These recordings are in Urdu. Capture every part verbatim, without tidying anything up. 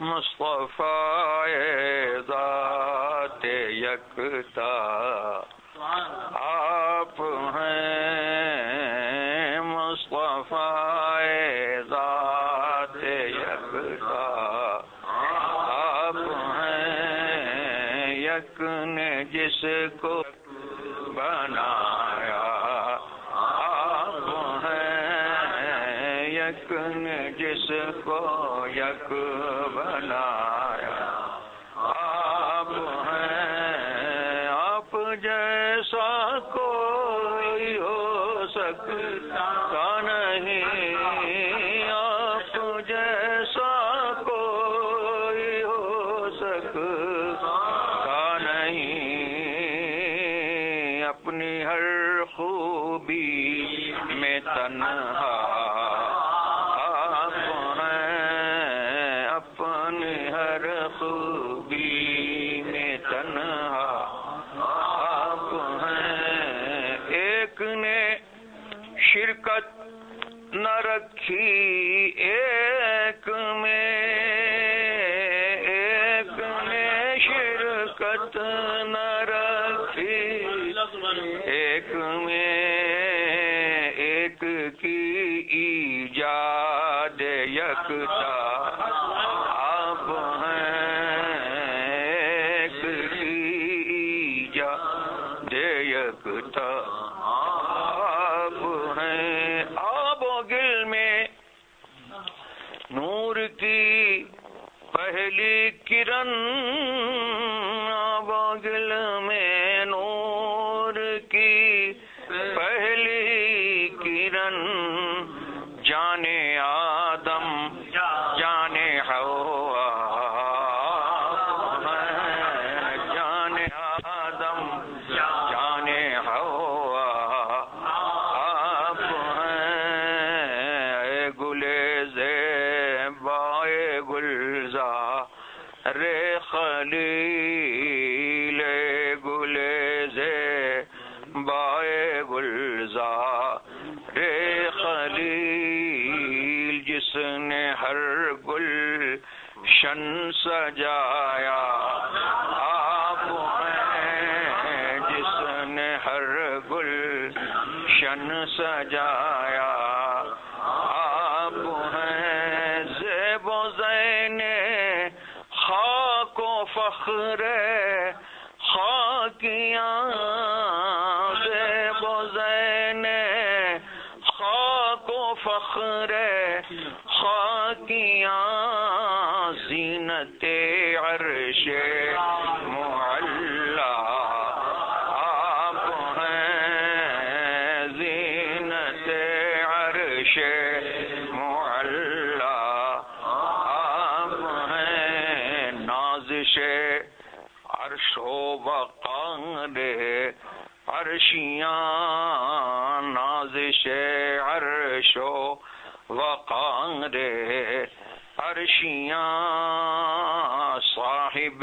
مصطفی ذات یکتا آپ ہیں مصطفی ذات یکتا آپ ہیں یک نے جس کو بنایا آپ ہیں یک نے جس کو یک بنایا آپ ہیں آپ جیسا کوئی ہو سکتا نہیں آپ جیسا کوئی ہو سکتا نہیں اپنی ہر خوبی میں تنہا آپ ہیں اپنی ہر خوبی میں تنہا آپ ہیں ایک نے شرکت نہ رکھی ایک میں ایک نے شرکت نہ رکھی ایک میں ایک کی ایجاد یکتا آپ ہیں ایک کی ایجاد یکتا آپ ہیں آب و گل میں نور کی پہلی کرن آب و گل میں نور کی پہلی کرن جانے آدم جانے حوا جانے آدم جانے حوا آپ ہیں گلے زیبائے گلزار خلیل گلے زیبائے گلزار خلیل جس نے ہر گل شن سجایا آپ ہیں جس نے ہر گل شن سجایا آپ ہیں زیب و زین خاک و فخر خاکیاں زیب و زین خاک و فخر خاکیاں زینت عرش معلا آپ ہیں زینت عرش معلا آپ ہیں نازش عرش و وقار عرشیاں نازش عرش و وقار عرشیاں صاحب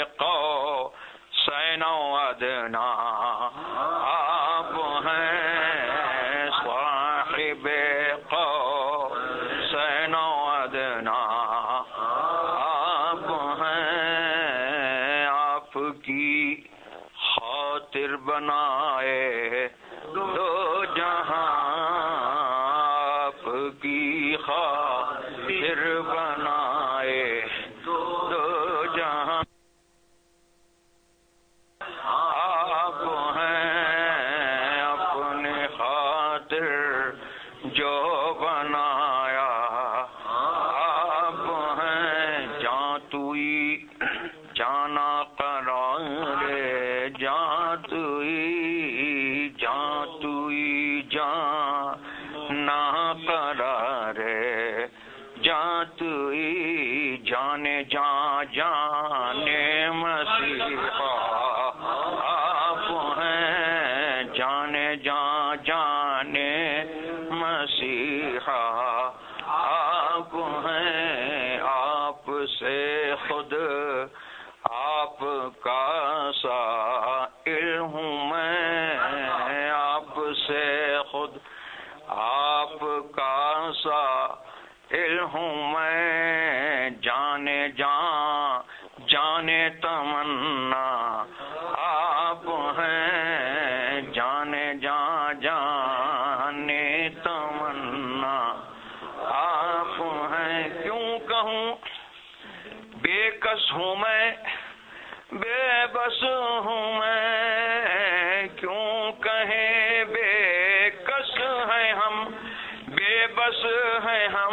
قوسین و ادنیٰ آپ ہیں صاحب قوسین و ادنیٰ آپ ہیں آپ کی خاطر بنائے دو جہاں آپ کی خاطر بنائے دو جہاں آپ ہیں اپنے خاطر جو بنایا آپ ہیں جاں توئی جانا قرار جاں توئی جاں توئی جاں نا قرار جاں توئی جانے جاں جانے مسیحا آپ ہیں جانے جاں جانے مسیحا آپ ہیں آپ سے خود آپ کا سائل ہوں میں آپ سے خود آپ کا سائل ہوں میں جانے جان جانے تمنا آپ ہیں، جانے جان جانے تمنا آپ ہیں. کیوں کہوں بے کس ہوں میں، بے بس ہوں میں، کیوں کہیں بے کس ہیں ہم، بے بس ہیں ہم.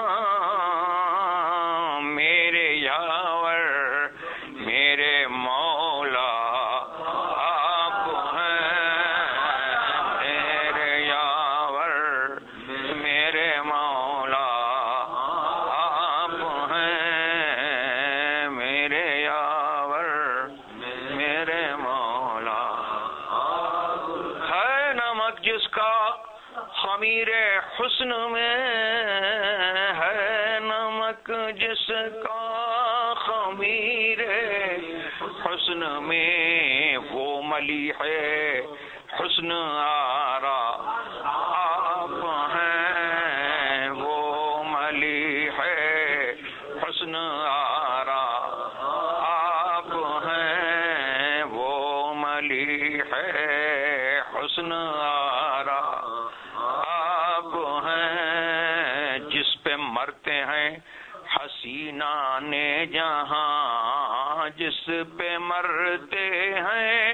میرے یاور میرے مولا آپ ہیں، میرے یاور میرے مولا آپ ہیں، میرے یاور میرے مولا. ہے نمک جس کا خمیر حسن میں، ہے نمک جس کا خمیر حسن میں، وہ ملیح حسن آرا آپ ہیں، وہ ملیح حسن آرا آپ ہیں، وہ ملیح حسن آرا آپ ہیں. جس پہ مرتے ہیں حسینان جہاں، جس پہ مرتے ہیں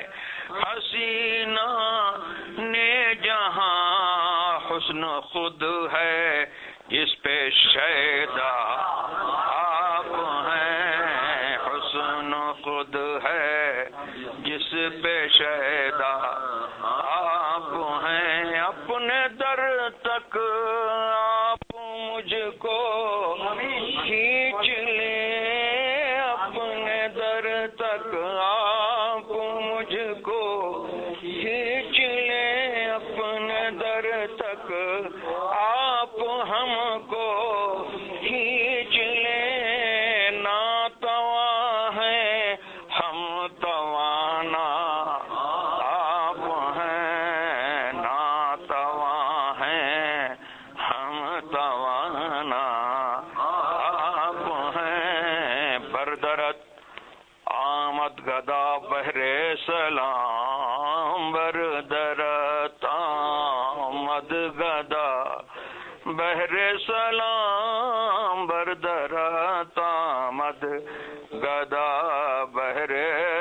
حسینان جہاں، حسن خود ہے جس پہ شیدا آپ ہیں، حسن خود ہے جس پہ شیدا آپ ہیں. اپنے در تک آپ مجھ کو کھینچ لیں، اپنے در تک آپ مجھ کو کھینچ لیں، اپنے در تک آپ ہم کو کھینچ لیں. ناتواں ہیں ہم توانا آپ ہیں، ناتواں ہیں ہم توانا آپ ہیں. بردرت آمد گدا بہر سلام، بردرت آمد گدا بہر سلام، بردرت آمد گدا بہر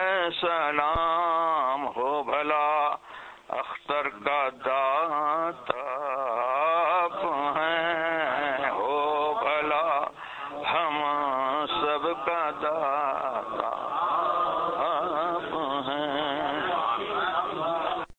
سلام. ہو بھلا اختر کا داتا آپ ہیں، ہو بھلا ہم سب کا داتا